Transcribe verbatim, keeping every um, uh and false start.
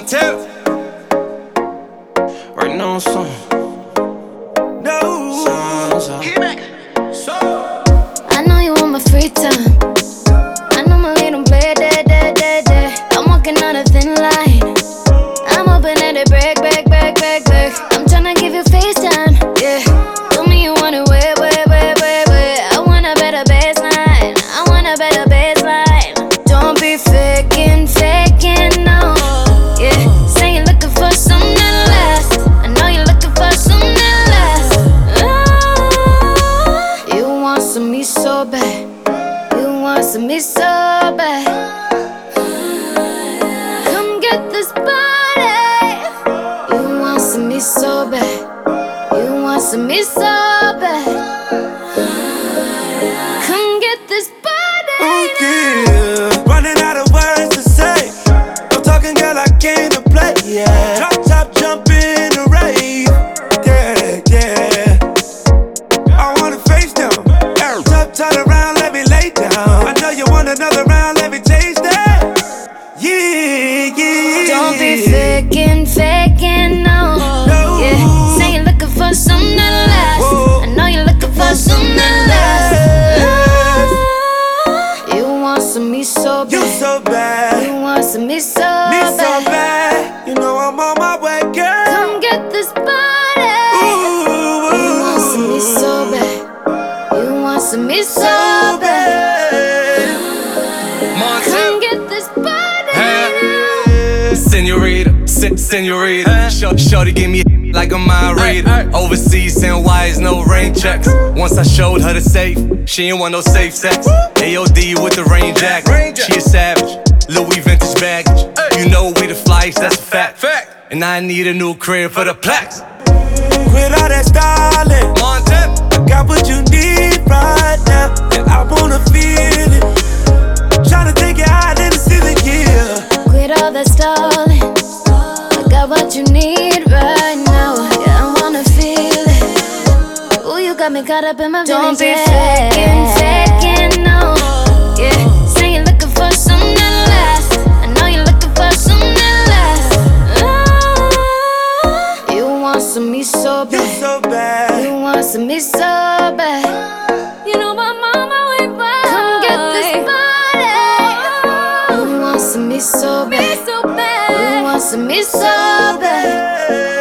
Montell. Right now, son. No. Son, son. I know you want my free time. I know my little play, day, day, day, day. I'm walking on a thin line. I'm hoping that it break, break, break, break, break. I'm tryna give you FaceTime, yeah. Tell me you want it, wait, wait, wait, wait, wait. I want a better baseline. I want a better baseline. Don't be faking, faking, no. Yeah, say you're looking for something that lasts. I know you're looking for something that lasts. Ah, you want some me so bad. You want some me so bad. Come get this body. You want some me so bad. You want some me so bad. Come get this body. Oh yeah, running out of words to say. I'm talking, girl, I came to play. Yeah, drop top, jump in the rave. Yeah, yeah. I wanna face down. Top, turn around, let me lay down. I know you want another round, let me taste that. Yeah, yeah. Don't be faking, faking, no. No. Yeah, say you're looking for something that lasts. Whoa. I know you're looking for something that lasts. Ah, you want some me so You bad. so bad, You want some me so me bad. so bad. You know I'm on my way, girl. Come get this body. Ooh, You want some me so bad. You want some me so so bad. bad. Come get this body. Senorita, sen- senorita. Short, shorty give me like a mind reader. Overseas, send wires, no rain checks. Once I showed her the safe, she ain't want no safe sex. A O D with the rain jacket. She a savage, Louis vintage baggage. You know we the flies, that's a fact. And I need a new crib for the plaques. Quit all that styling. Montell. I got what you need right now, and I wanna feel it. Tryna take it high, let it see the gear. Quit all that stalling. I got what you need right now. Yeah, I wanna feel it. Ooh, you got me caught up in my feelings. Don't be faking, faking, no. Yeah, say you're looking for something that lasts. I know you're looking for something that lasts. Ah, you want some me so You bad. so bad. You want some me so bad. You know my mama went by. Come get this body. You want some me so bad. You want some me so bad.